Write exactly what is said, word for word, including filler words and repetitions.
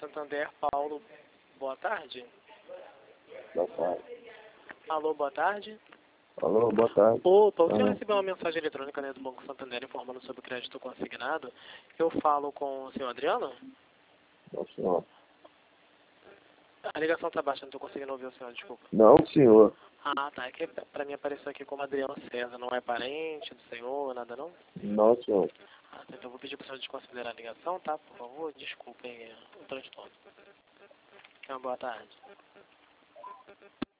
Santander, Paulo. Boa tarde. Boa tarde. Alô, boa tarde. Alô, boa tarde. Opa, o senhor Ah, recebeu uma mensagem eletrônica né, do Banco Santander informando sobre o crédito consignado. Eu falo com o senhor Adriano? não, senhor. A ligação tá baixa, não estou conseguindo ouvir o senhor, desculpa. Não, senhor. Ah, tá. É que pra mim apareceu aqui como Adriano César. Não é parente do senhor, nada não? Não, senhor. Ah, tá. Então eu vou pedir pro senhor desconsiderar a ligação, tá? Por favor, desculpem o transtorno. Então, boa tarde.